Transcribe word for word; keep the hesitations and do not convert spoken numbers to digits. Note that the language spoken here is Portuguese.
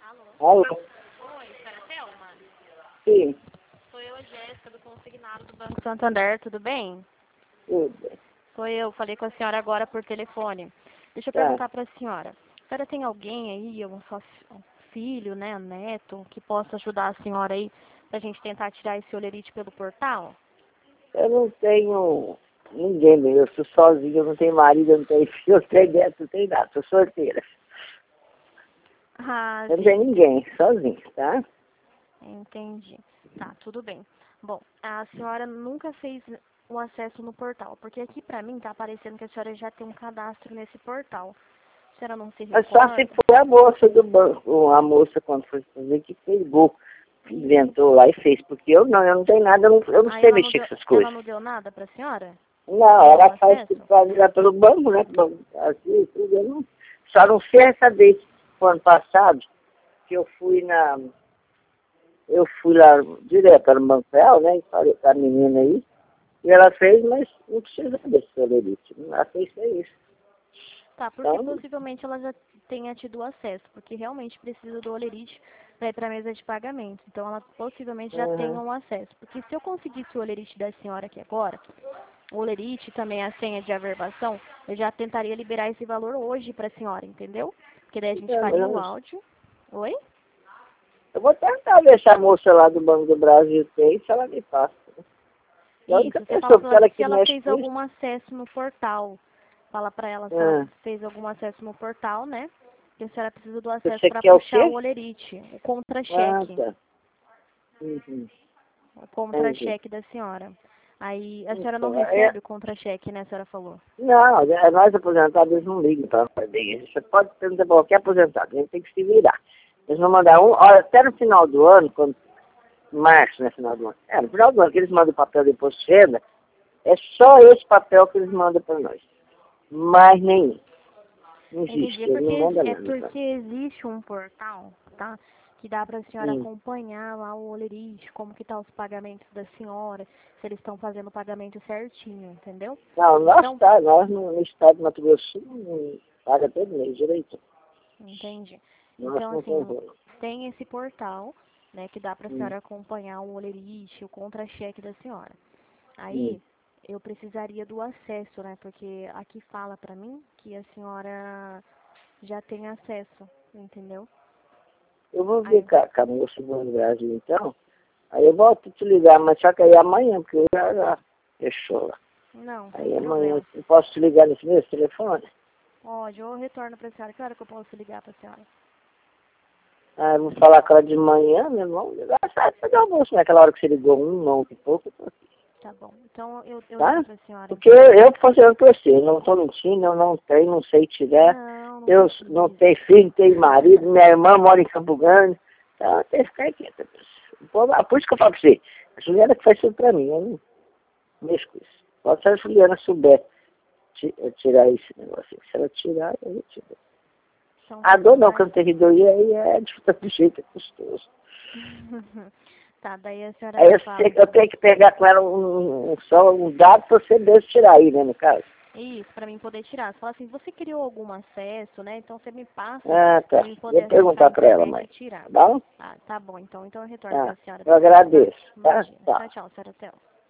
Alô? Alô? Oi, senhora Thelma? Sim, Sou eu, a Jéssica, do consignado do Banco Santander, tudo bem? tudo. Sou eu, falei com a senhora agora por telefone. Deixa eu Tá. perguntar para a senhora. A senhora tem alguém aí, algum só fi- um filho, né, um neto, que possa ajudar a senhora aí pra gente tentar tirar esse olerite pelo portal? Eu não tenho ninguém mesmo, eu sou sozinha, eu não tenho marido, eu não tenho filho, eu não tenho neto, não tenho nada, sou solteira. Ah, Eu não sim, tenho ninguém, sozinha, tá? entendi. Tá, tudo bem. Bom, a senhora nunca fez o acesso no portal, porque aqui pra mim tá aparecendo que a senhora já tem um cadastro nesse portal. A senhora não se Mas só se recorda? foi a moça do banco, a moça quando foi fazer, que pegou, que inventou lá e fez, porque eu não, eu não tenho nada, eu não, eu não Aí sei ela não mexer deu, com essas ela coisas. não deu nada pra senhora? Não, Nenhum ela faz acesso? tudo pra virar pelo banco, né? Banco, assim, tudo, eu não, só não sei essa vez, no ano passado, que eu fui na, eu fui lá direto no Banco Real, né? E falei com a menina aí, e ela fez, mas não precisa desse celularite. Ela fez só isso. Tá, porque Então, possivelmente ela já tenha tido acesso, porque realmente precisa do olerite para ir para a mesa de pagamento. Então ela possivelmente já tenha uhum. um acesso. Porque se eu conseguisse o olerite da senhora aqui agora, o olerite também a senha de averbação, eu já tentaria liberar esse valor hoje para a senhora, entendeu? Porque daí a gente É, mas faria eu, o não- áudio. Oi? eu vou tentar ver se a moça lá do Banco do Brasil tem, se ela me passa. E a única Isso, você fala pessoa pra que ela ela se que ela mexe fez com isso, algum acesso no portal. Fala pra ela se ela ah, fez algum acesso no portal, né? Que a senhora precisa do acesso você para quer o puxar o quê? olerite, o Ah, contra-cheque, tá. Uhum. o Entendi. contra-cheque da senhora. Aí a senhora não Então, é, recebe o contra-cheque, né? A senhora falou. não, é, nós aposentados eles não ligam para nós. Você pode perguntar para qualquer aposentado, a gente tem que se virar. Eles vão mandar um, olha, até no final do ano, quando, março, né, final do ano. É, no final do ano que eles mandam o papel de imposto de renda, é só esse papel que eles mandam para nós. Mais nenhum. Não Entendi. É existe, eles porque, não mandam é nada para porque existe um portal, tá? Que dá pra senhora hum. acompanhar lá o olerite, como que tá os pagamentos da senhora, se eles estão fazendo o pagamento certinho, entendeu? Não, nós Então, tá, nós no, no estado do Mato Grosso do Sul não paga todo mês direito. entendi. Nós Então, não temos assim, rolo. tem esse portal, né, que dá pra Hum, senhora acompanhar o olerite, o contra-cheque da senhora. hum. Aí, eu precisaria do acesso, né, porque aqui fala pra mim que a senhora já tem acesso, entendeu? Eu vou ver Aí, com a, com a moça do Brasil então. Aí eu volto a te ligar, mas só que aí amanhã, porque eu já, já fechou lá. não, sem Aí amanhã problema. eu posso te ligar nesse mesmo telefone? Pode, eu retorno pra senhora. Que hora que eu posso ligar pra senhora? Ah, eu vou falar com ela de manhã, meu irmão. Ligar sai fazer almoço, naquela hora que você ligou um, não, um pouco, Tá bom. Então eu, eu ligo tá? pra senhora, Porque então. eu funciono por você, eu não estou mentindo, eu não tenho, não sei tirar. Não, não Eu não precisa. tenho filho, não tenho marido, minha irmã mora em Campo Grande. Então eu tenho que ficar quieta. O povo- ah, Por isso que eu falo pra você, a Juliana que faz tudo pra mim, eu não mexo com isso. Pode se a Juliana souber ti- eh, tirar esse negócio. Se ela tirar, eu tiro. Então A tá dor bom. não, que Daí... eu não tenho doer, aí é de todo jeito, é custoso. tá, daí a senhora Aí me eu, sei, fala. que eu tenho que pegar com ela um, um, só um dado pra você mesmo tirar aí, né, no caso. Isso, pra mim poder tirar. Você fala assim, você criou algum acesso, né? Então você me passa Ah, pra tá. mim Vou poder acessar a perguntar pra ela, internet e mãe. tirar. Tá bom? Ah, tá bom. Então, então eu retorno Tá. pra senhora Eu depois, tá? agradeço. Tá? Imagina. Tá. Tchau, tchau, senhora Thelma.